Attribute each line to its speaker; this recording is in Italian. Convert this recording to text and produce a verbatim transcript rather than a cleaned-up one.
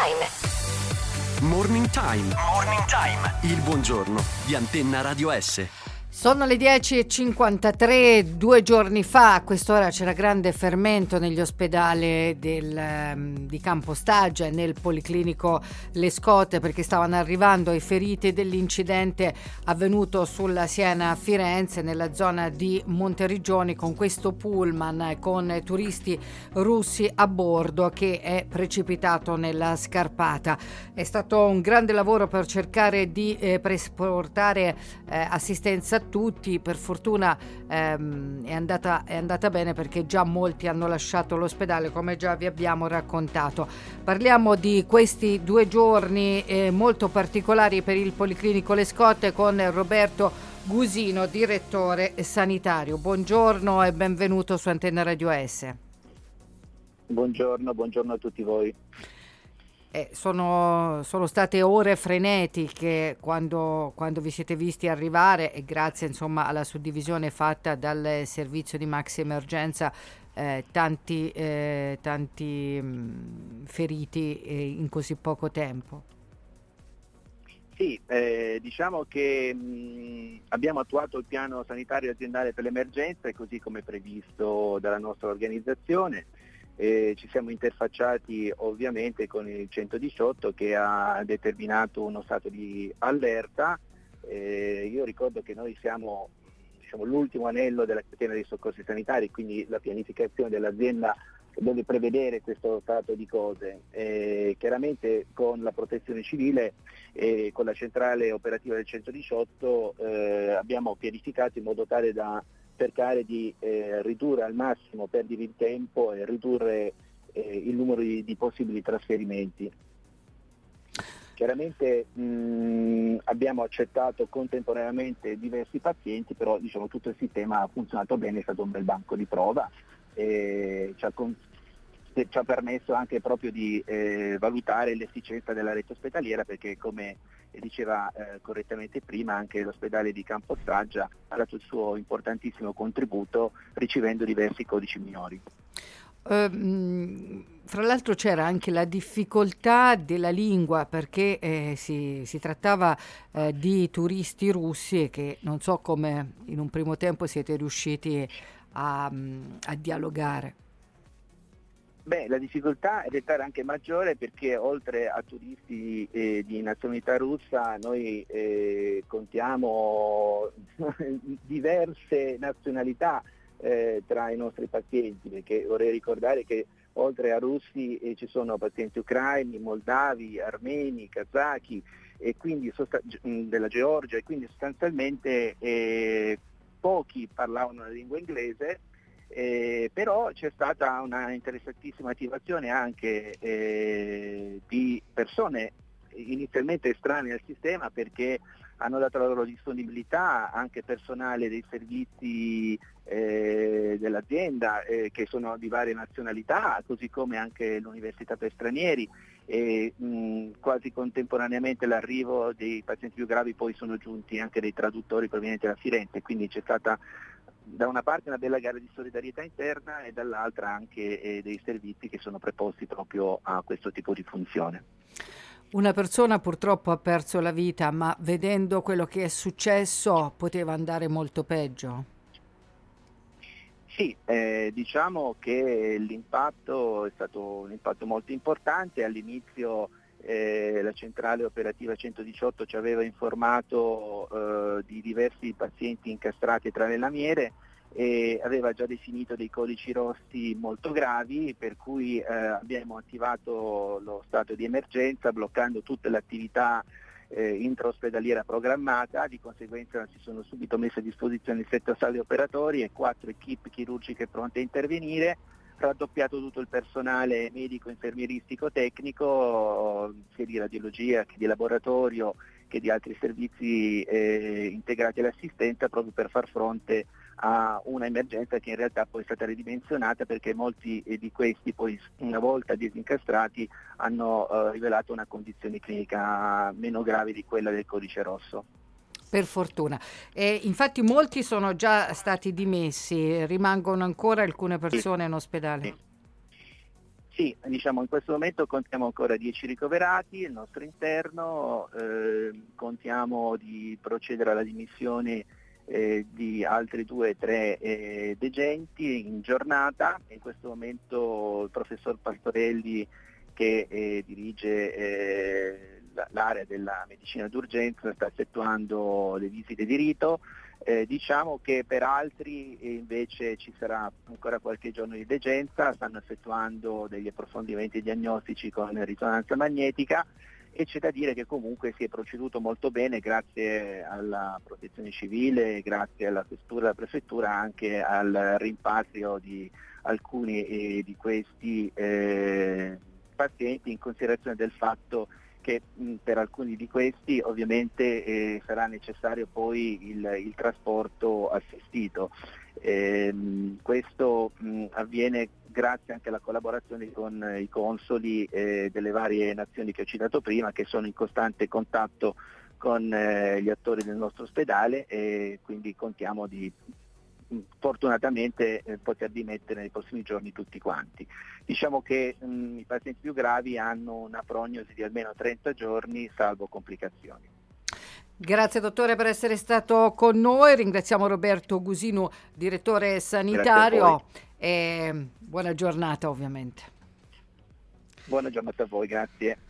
Speaker 1: Time.
Speaker 2: Morning Time. Morning Time. Il buongiorno di Antenna Radio S.
Speaker 3: Sono le dieci e cinquantatré, due giorni fa a quest'ora c'era grande fermento negli ospedali del, di Campostaggia e nel Policlinico Le Scotte, perché stavano arrivando i feriti dell'incidente avvenuto sulla Siena-Firenze nella zona di Monteriggioni, con questo pullman con turisti russi a bordo che è precipitato nella scarpata. È stato un grande lavoro per cercare di eh, portare eh, assistenza a tutti. Per fortuna ehm, è andata, è andata bene, perché già molti hanno lasciato l'ospedale, come già vi abbiamo raccontato. Parliamo di questi due giorni eh, molto particolari per il Policlinico Le Scotte con Roberto Gusino, direttore sanitario. Buongiorno e benvenuto su Antenna Radio S.
Speaker 4: Buongiorno, buongiorno a tutti voi.
Speaker 3: Eh, sono, sono state ore frenetiche quando, quando vi siete visti arrivare, e grazie insomma alla suddivisione fatta dal servizio di maxi emergenza eh, tanti, eh, tanti mh, feriti eh, in così poco tempo.
Speaker 4: Sì, eh, diciamo che mh, abbiamo attuato il piano sanitario aziendale per l'emergenza, così come previsto dalla nostra organizzazione. Eh, ci siamo interfacciati ovviamente con il centodiciotto, che ha determinato uno stato di allerta. Eh, io ricordo che noi siamo, diciamo, l'ultimo anello della catena dei soccorsi sanitari, quindi la pianificazione dell'azienda deve prevedere questo stato di cose. Eh, chiaramente con la protezione civile e con la centrale operativa del centodiciotto eh, abbiamo pianificato in modo tale da cercare di eh, ridurre al massimo perdite di tempo e ridurre eh, il numero di, di possibili trasferimenti. Chiaramente mh, abbiamo accettato contemporaneamente diversi pazienti, però diciamo, tutto il sistema ha funzionato bene, è stato un bel banco di prova e ci ha, con- ci ha permesso anche proprio di eh, valutare l'efficienza della rete ospedaliera, perché come diceva eh, correttamente prima, anche l'ospedale di Campostaggia ha dato il suo importantissimo contributo ricevendo diversi codici minori.
Speaker 3: Uh, fra l'altro c'era anche la difficoltà della lingua, perché eh, si, si trattava eh, di turisti russi che non so come in un primo tempo siete riusciti a, a dialogare.
Speaker 4: Beh, la difficoltà è diventare anche maggiore, perché oltre a turisti eh, di nazionalità russa noi eh, contiamo diverse nazionalità eh, tra i nostri pazienti, perché vorrei ricordare che oltre a russi eh, ci sono pazienti ucraini, moldavi, armeni, kazaki e quindi sosta- della Georgia, e quindi sostanzialmente eh, pochi parlavano la lingua inglese. Eh, però c'è stata una interessantissima attivazione anche eh, di persone inizialmente estranee al sistema, perché hanno dato la loro disponibilità, anche personale dei servizi eh, dell'azienda eh, che sono di varie nazionalità, così come anche l'Università per Stranieri, e mh, quasi contemporaneamente l'arrivo dei pazienti più gravi poi sono giunti anche dei traduttori provenienti da Firenze, quindi c'è stata da una parte una bella gara di solidarietà interna e dall'altra anche eh, dei servizi che sono preposti proprio a questo tipo di funzione.
Speaker 3: Una persona purtroppo ha perso la vita, ma vedendo quello che è successo poteva andare molto peggio.
Speaker 4: Sì, eh, diciamo che l'impatto è stato un impatto molto importante. All'inizio eh, la centrale operativa centodiciotto ci aveva informato eh, di diversi pazienti incastrati tra le lamiere e aveva già definito dei codici rossi molto gravi, per cui eh, abbiamo attivato lo stato di emergenza bloccando tutte le attività eh, intraospedaliera programmata. Di conseguenza si sono subito messe a disposizione sette sale operatori e quattro equip chirurgiche pronte a intervenire, raddoppiato tutto il personale medico, infermieristico, tecnico, sia di radiologia che di laboratorio che di altri servizi eh, integrati all'assistenza, proprio per far fronte a una emergenza che in realtà poi è stata ridimensionata, perché molti eh, di questi poi una volta disincastrati hanno eh, rivelato una condizione clinica meno grave di quella del codice rosso.
Speaker 3: Per fortuna. E infatti molti sono già stati dimessi, rimangono ancora alcune persone in ospedale.
Speaker 4: Sì. Sì, diciamo in questo momento contiamo ancora dieci ricoverati, il nostro interno, eh, contiamo di procedere alla dimissione eh, di altri due o tre eh, degenti in giornata. In questo momento il professor Pastorelli, che eh, dirige eh, l'area della medicina d'urgenza, sta effettuando le visite di rito. Eh, diciamo che per altri eh, invece ci sarà ancora qualche giorno di degenza, stanno effettuando degli approfondimenti diagnostici con risonanza magnetica, e c'è da dire che comunque si è proceduto molto bene grazie alla protezione civile, grazie alla questura della prefettura, anche al rimpatrio di alcuni eh, di questi eh, pazienti, in considerazione del fatto che mh, per alcuni di questi ovviamente eh, sarà necessario poi il, il trasporto assistito. Ehm, questo mh, avviene grazie anche alla collaborazione con eh, i consoli eh, delle varie nazioni che ho citato prima, che sono in costante contatto con eh, gli attori del nostro ospedale, e quindi contiamo di fortunatamente eh, poter dimettere nei prossimi giorni tutti quanti. Diciamo che mh, i pazienti più gravi hanno una prognosi di almeno trenta giorni, salvo complicazioni.
Speaker 3: Grazie dottore per essere stato con noi, ringraziamo Roberto Gusinu, direttore sanitario, e buona giornata ovviamente.
Speaker 4: Buona giornata a voi, grazie.